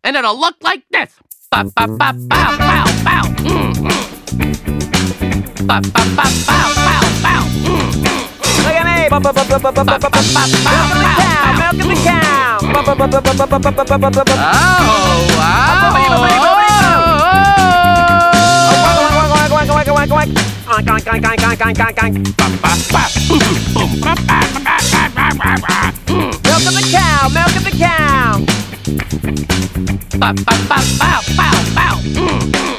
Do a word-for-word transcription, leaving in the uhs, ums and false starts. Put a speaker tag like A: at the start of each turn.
A: and it'll look like this. Ba ba ba bow bow bow. Mm, mm. Ba ba ba bow bow bow. Mm, mm.
B: Look at me! Milk of the cow! Milk of the cow!
A: Oh, wow!
B: Milk of the cow! Milk of the cow!
A: Bow, bow, bow, bow, bow, bow.